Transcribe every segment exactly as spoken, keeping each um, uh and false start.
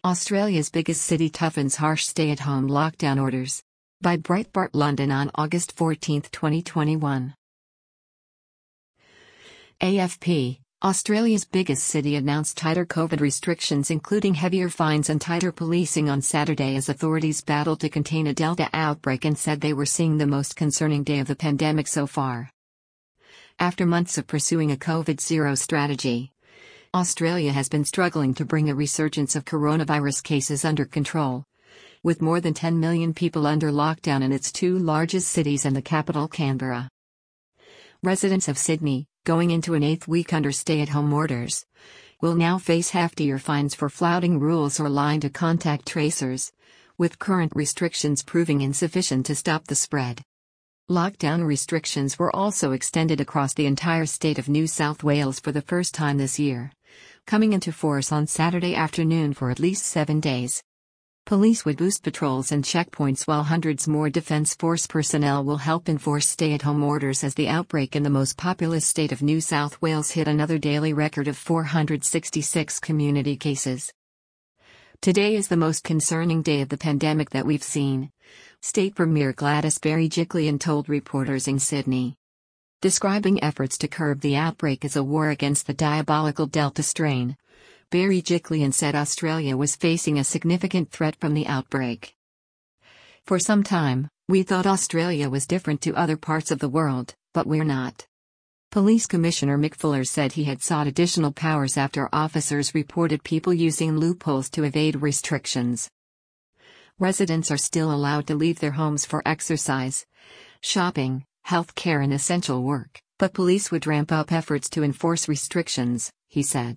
Australia's biggest city toughens harsh stay-at-home lockdown orders. By Breitbart London on August fourteenth, twenty twenty-one. A F P, Australia's biggest city announced tighter COVID restrictions including heavier fines and tighter policing on Saturday as authorities battled to contain a Delta outbreak and said they were seeing the most concerning day of the pandemic so far. After months of pursuing a COVID zero strategy, Australia has been struggling to bring a resurgence of coronavirus cases under control, with more than ten million people under lockdown in its two largest cities and the capital Canberra. Residents of Sydney, going into an eighth week under stay-at-home orders, will now face heftier fines for flouting rules or lying to contact tracers, with current restrictions proving insufficient to stop the spread. Lockdown restrictions were also extended across the entire state of New South Wales for the first time this year, coming into force on Saturday afternoon for at least seven days. Police would boost patrols and checkpoints while hundreds more Defence Force personnel will help enforce stay-at-home orders as the outbreak in the most populous state of New South Wales hit another daily record of four hundred sixty-six community cases. Today is the most concerning day of the pandemic that we've seen, State Premier Gladys Berejiklian told reporters in Sydney. Describing efforts to curb the outbreak as a war against the diabolical Delta strain, Berejiklian said Australia was facing a significant threat from the outbreak. For some time, we thought Australia was different to other parts of the world, but we're not. Police Commissioner Mick Fuller said he had sought additional powers after officers reported people using loopholes to evade restrictions. Residents are still allowed to leave their homes for exercise, shopping, health care and essential work, but police would ramp up efforts to enforce restrictions, he said.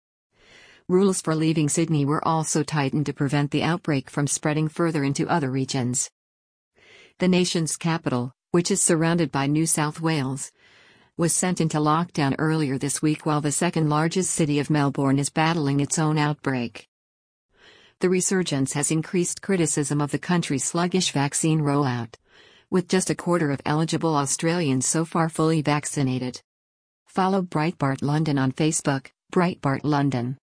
Rules for leaving Sydney were also tightened to prevent the outbreak from spreading further into other regions. The nation's capital, which is surrounded by New South Wales, was sent into lockdown earlier this week while the second largest city of Melbourne is battling its own outbreak. The resurgence has increased criticism of the country's sluggish vaccine rollout, with just a quarter of eligible Australians so far fully vaccinated. Follow Breitbart London on Facebook, Breitbart London.